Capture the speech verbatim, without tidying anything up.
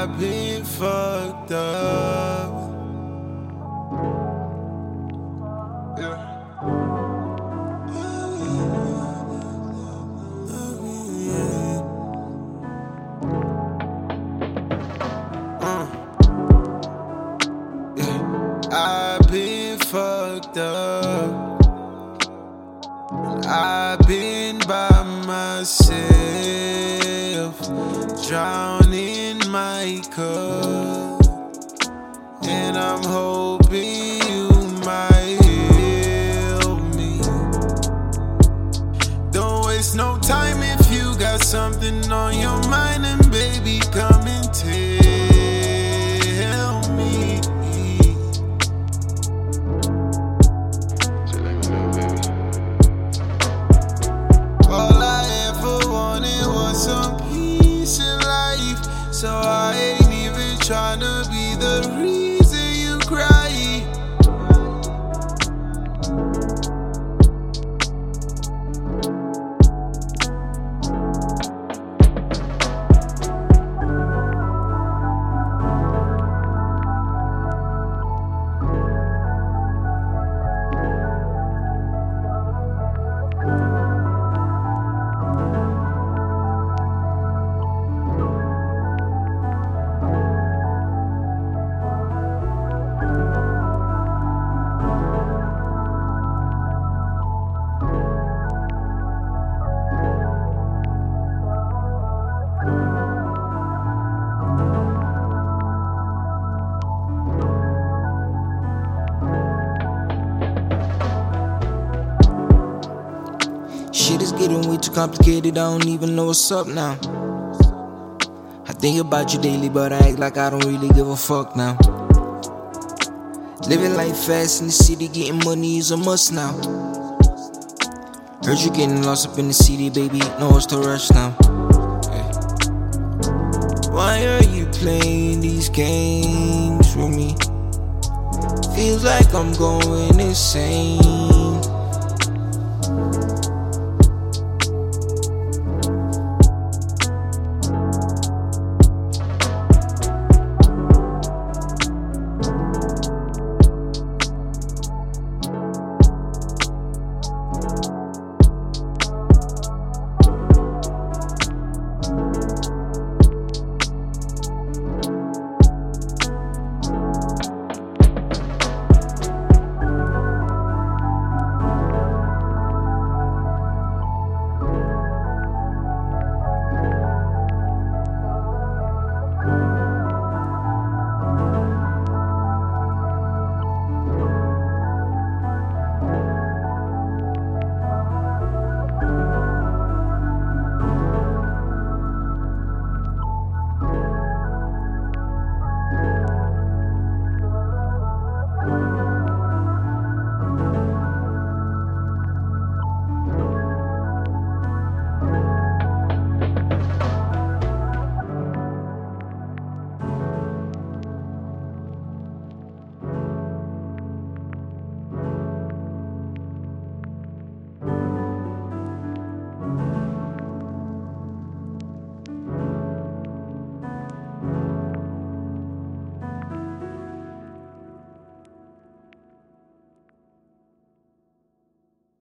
I've been fucked up. Yeah. I've been fucked up. I've been by myself, drowning my cup, and I'm hoping you might help me. Don't waste no time if you got something on your mind, and baby, come and tell me. All I ever wanted was some peace in life, so I ain't even tryna be the reason you cry. Shit is getting way too complicated, I don't even know what's up now. I think about you daily, but I act like I don't really give a fuck now. Living life fast in the city, getting money is a must now. Heard you getting lost up in the city, baby, no it's to rush now. Hey. Why are you playing these games with me? Feels like I'm going insane.